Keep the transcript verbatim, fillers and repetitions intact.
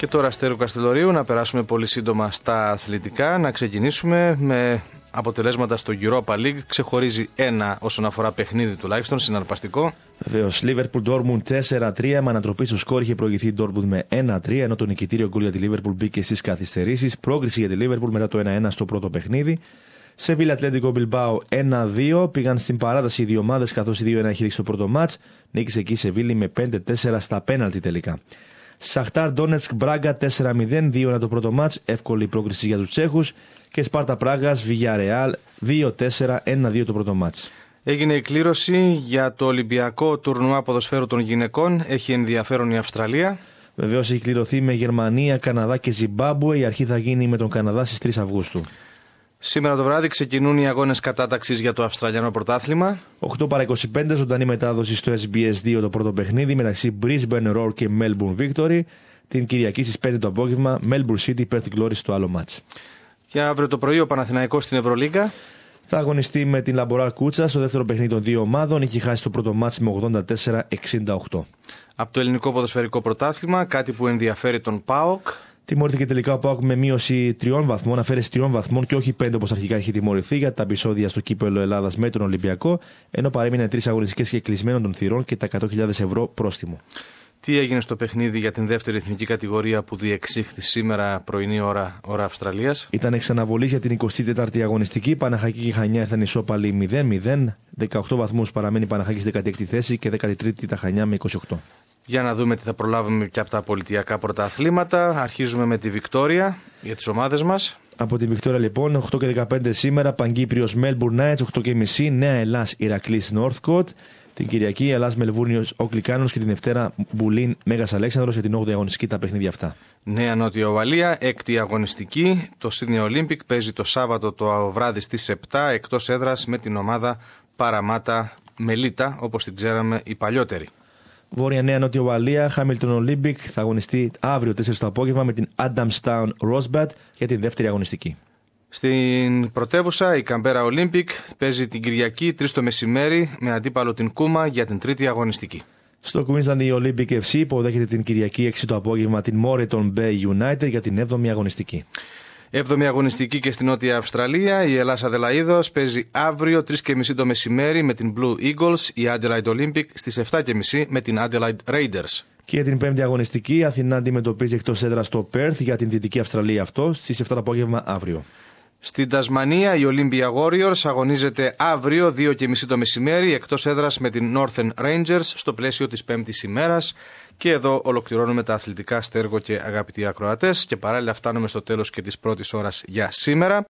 Και τώρα, Στέργο Καστελορίου, να περάσουμε πολύ σύντομα στα αθλητικά. Να ξεκινήσουμε με αποτελέσματα στο Europa League. Ξεχωρίζει ένα όσον αφορά παιχνίδι τουλάχιστον, συναρπαστικό. Βεβαίως, Liverpool Dortmund τέσσερα τρία. Με ανατροπή στο σκόρ είχε προηγηθεί η Dortmund με ένα τρία, ενώ το νικητήριο γκολ για τη Liverpool μπήκε στις καθυστερήσεις. Πρόκριση για τη Liverpool μετά το ένα ένα στο πρώτο παιχνίδι. Σεβίλα Ατλέτικο Μπιλμπάο ένα δύο. Πήγαν στην παράταση οι δύο ομάδες, καθώς η δύο ένα έχει λήξει το πρώτο μάτς. Νίκησε εκεί η Σεβίλη με πέντε τέσσερα στα πέναλτι τελικά. Σαχτάρ Ντόνετσκ Μπράγκα τέσσερα μηδέν, δύο ένα το πρώτο μάτς, εύκολη πρόκριση για τους Τσέχους. Και Σπάρτα Πράγας Βιγιαρεάλ δύο τέσσερα, ένα δύο το πρώτο μάτς. Έγινε η κλήρωση για το Ολυμπιακό τουρνουά ποδοσφαίρου των γυναικών. Έχει ενδιαφέρον η Αυστραλία. Βεβαίως έχει κληρωθεί με Γερμανία, Καναδά και Ζιμπάμπουε. Η αρχή θα γίνει με τον Καναδά στις τρεις Αυγούστου. Σήμερα το βράδυ ξεκινούν οι αγώνες κατάταξης για το Αυστραλιανό πρωτάθλημα. οκτώ παρά είκοσι πέντε, ζωντανή μετάδοση στο ες μπι ες δύο το πρώτο παιχνίδι μεταξύ Brisbane Roar και Melbourne Victory. Την Κυριακή στις πέντε το απόγευμα Melbourne City Perth Glory στο άλλο μάτς. Και αύριο το πρωί ο Παναθηναϊκός στην Ευρωλίγκα θα αγωνιστεί με την Λαμποράλ Κούτσα στο δεύτερο παιχνίδι των δύο ομάδων. Είχε χάσει το πρώτο μάτς με ογδόντα τέσσερα εξήντα οκτώ. Από το ελληνικό ποδοσφαιρικό πρωτάθλημα, κάτι που ενδιαφέρει τον ΠΑΟΚ. Τιμωρήθηκε τελικά ο ΠΑΟΚ με μείωση τριών βαθμών, αφαίρεση τριών βαθμών και όχι πέντε όπως αρχικά είχε τιμωρηθεί για τα επεισόδια στο κύπελλο Ελλάδας με τον Ολυμπιακό, ενώ παρέμεινε τρεις αγωνιστικές και κλεισμένων των θυρών και τα εκατό χιλιάδες ευρώ πρόστιμο. Τι έγινε στο παιχνίδι για την δεύτερη εθνική κατηγορία που διεξήχθη σήμερα πρωινή ώρα, ώρα Αυστραλίας? Ήταν εξαναβολής για την εικοστή τέταρτη αγωνιστική. Παναχαϊκή και Χανιά ήρθαν ισόπαλοι μηδέν μηδέν. δεκαοκτώ βαθμούς παραμένει η Παναχαϊκή στη δέκατη έκτη θέση και δέκατη τρίτη τα Χανιά με είκοσι οκτώ. Για να δούμε τι θα προλάβουμε και από τα πολιτιακά πρωταθλήματα. Αρχίζουμε με τη Βικτόρια για τις ομάδες μας. Από τη Βικτόρια λοιπόν, οκτώ και δεκαπέντε σήμερα, Παγκύπριος Melbourne Knights, οκτώ και μισή, Νέα Ελλάς Ηρακλής Northcote. Την Κυριακή Ελλάς Μελβούρνιος Οκλικάνος και την Δευτέρα Μπουλίν Μέγας Αλέξανδρος για την όγδοη αγωνιστική τα παιχνίδια αυτά. Νέα Νότια Ουαλία, έκτη αγωνιστική. Το Sydney Olympic παίζει το Σάββατο το βράδυ στις επτά εκτός έδρας με την ομάδα Παραμάτα Μελίτα, όπως την ξέραμε οι παλιότεροι. Βόρεια Νέα Νότια Ουαλία, Hamilton Olympic θα αγωνιστεί αύριο τέσσερα το απόγευμα με την Adamstown Rosebud για την δεύτερη αγωνιστική. Στην πρωτεύουσα η Καμπέρα Olympic παίζει την Κυριακή τρεις το μεσημέρι με αντίπαλο την Κούμα για την τρίτη αγωνιστική. Στο Queensland η Olympic εφ σι υποδέχεται την Κυριακή έξι το απόγευμα την Moreton Bay United για την έβδομη αγωνιστική. Έβδομη αγωνιστική και στην Νότια Αυστραλία η Ελλάς Αδελαΐδος παίζει αύριο τρεις και μισή το μεσημέρι με την Blue Eagles, η Adelaide Olympic στις επτά και μισή με την Adelaide Raiders. Και για την πέμπτη αγωνιστική η Αθηνά αντιμετωπίζει εκτός έδρας στο Perth για την Δυτική Αυστραλία αυτό στις επτά το απόγευμα αύριο. Στην Τασμανία η Olympia Warriors αγωνίζεται αύριο δύο και μισή το μεσημέρι εκτός έδρας με την Northern Rangers στο πλαίσιο της πέμπτης ημέρας. Και εδώ ολοκληρώνουμε τα αθλητικά, Στέργο και αγαπητοί ακροατές, και παράλληλα φτάνουμε στο τέλος και της πρώτης ώρας για σήμερα.